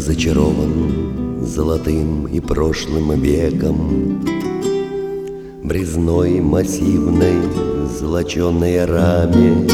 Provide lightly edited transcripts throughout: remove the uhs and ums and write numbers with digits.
зачарован золотым и прошлым веком, в резной массивной золоченой раме.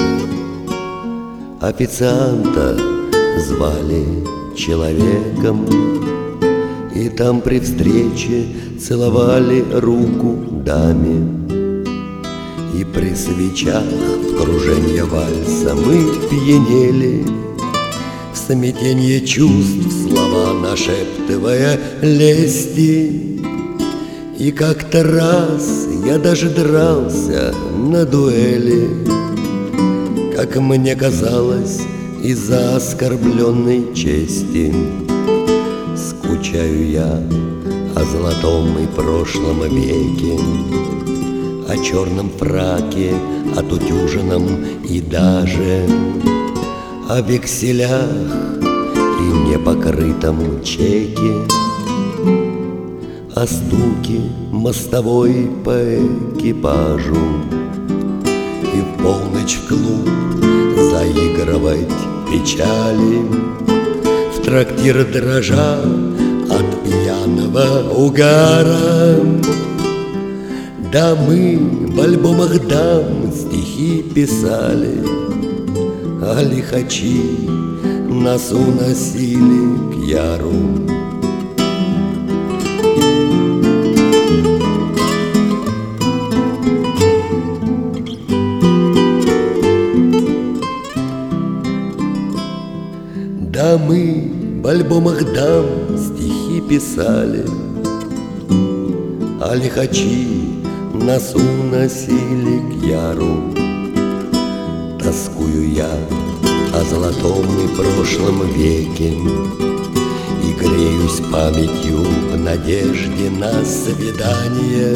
Официанта звали человеком, и там при встрече целовали руку даме. И при свечах в круженье вальса мы пьянели, в смятенье чувств слова нашептывая лести. И как-то раз я даже дрался на дуэли, как мне казалось, из-за оскорбленной чести. Скучаю я о золотом и прошлом веке, о черном фраке, отутюженном и даже о векселях и непокрытом чеке, о стуке мостовой по экипажу. И в полночь в клуб заигрывать печали, в трактир дрожа от пьяного угара. Да мы в альбомах дам стихи писали, а лихачи нас уносили к яру. Да мы в альбомах дам стихи писали, а лихачи нас уносили к яру. Тоскую я о золотом и прошлом веке и греюсь памятью в надежде на свидание.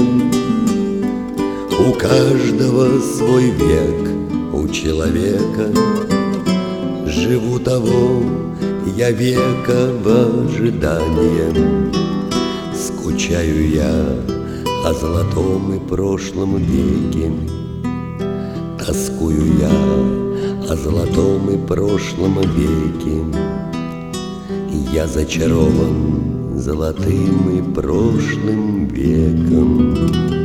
У каждого свой век, у человека. Живу того я века в ожидании. Скучаю я о золотом и прошлом веке, тоскую я о золотом и прошлом веке. Я зачарован золотым и прошлым веком.